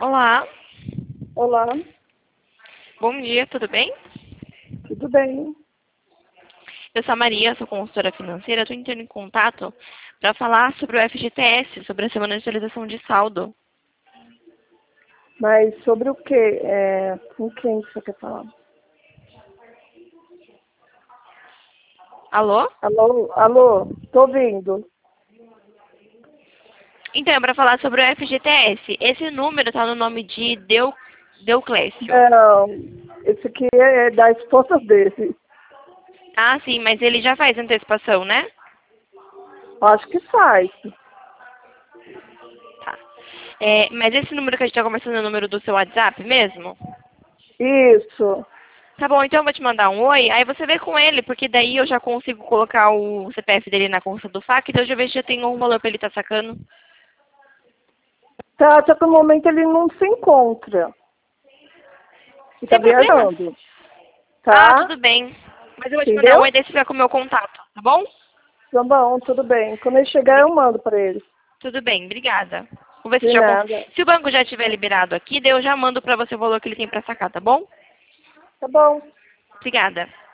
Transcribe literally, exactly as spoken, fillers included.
Olá, Olá, bom dia, tudo bem? tudo bem? Eu sou a Maria, sou consultora financeira, estou entrando em contato para falar sobre o F G T S, sobre a Semana de Atualização de Saldo. Mas sobre o quê? É, com quem você quer falar? Alô? Alô, alô, tô ouvindo. Então, é para falar sobre o F G T S. Esse número está no nome de Deu, Deuclésio. Não, esse aqui é da esposa dele. Ah, sim, mas ele já faz antecipação, né? Acho que faz. Tá. É, mas esse número que a gente está conversando é o número do seu WhatsApp mesmo? Isso. Tá bom, então eu vou te mandar um oi, aí você vê com ele, porque daí eu já consigo colocar o C P F dele na conta do F A C, então eu já vejo que já tem um valor para ele estar sacando. Tá, só que no momento ele não se encontra. Ele tá Sem problemas. viajando. Ah, Tá? tudo bem. Mas eu vou te mandar um Entendeu? oi, daí você fica com o meu contato, tá bom? Tá bom, tudo bem. Quando ele chegar eu mando pra ele. Tudo bem, obrigada. Vou ver se De já cons... nada. Se o banco já tiver liberado aqui, daí eu já mando para você o valor que ele tem para sacar, tá bom? Tá bom. Obrigada.